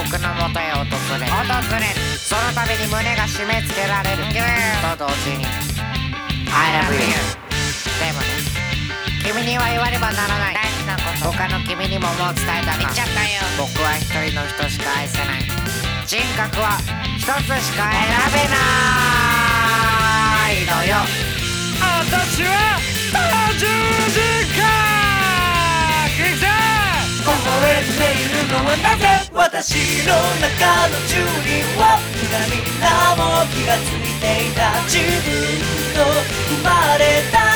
僕の元へ訪れる。その度に胸が締め付けられると同時に I love you。 でもね、君には言わねばならない大事なこと、他の君にももう伝えたな。言っちゃったよ。僕は一人の人しか愛せない。人格は一つしか選べないのよ。 私は多重人格。いくぜ。 微笑んでいるのはなぜ。私の中の住人は皆も気がついていた。自分の生まれた